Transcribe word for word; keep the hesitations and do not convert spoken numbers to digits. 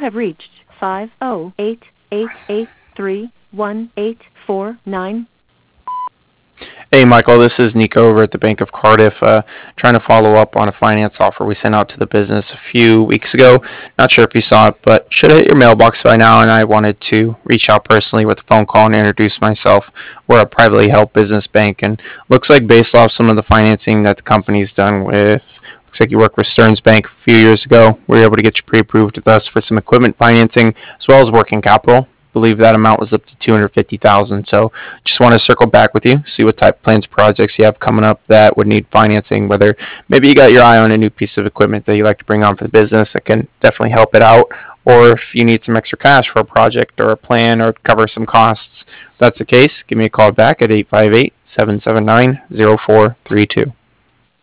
have reached five zero eight eight eight three one eight four nine. Hey, Michael, this is Nico over at the Bank of Cardiff, uh, trying to follow up on a finance offer we sent out to the business a few weeks ago. Not sure if you saw it, but should have hit your mailbox by now, and I wanted to reach out personally with a phone call and introduce myself. We're a privately held business bank, and looks like based off some of the financing that the company's done with, looks like you worked with Stearns Bank a few years ago. We were able to get you pre-approved with us for some equipment financing as well as working capital. Believe that amount was up to two hundred fifty thousand dollars. So just want to circle back with you, see what type of plans projects you have coming up that would need financing, whether maybe you got your eye on a new piece of equipment that you like to bring on for the business that can definitely help it out, or if you need some extra cash for a project or a plan or cover some costs. If that's the case, give me a call back at eight five eight, seven seven nine, zero four three two.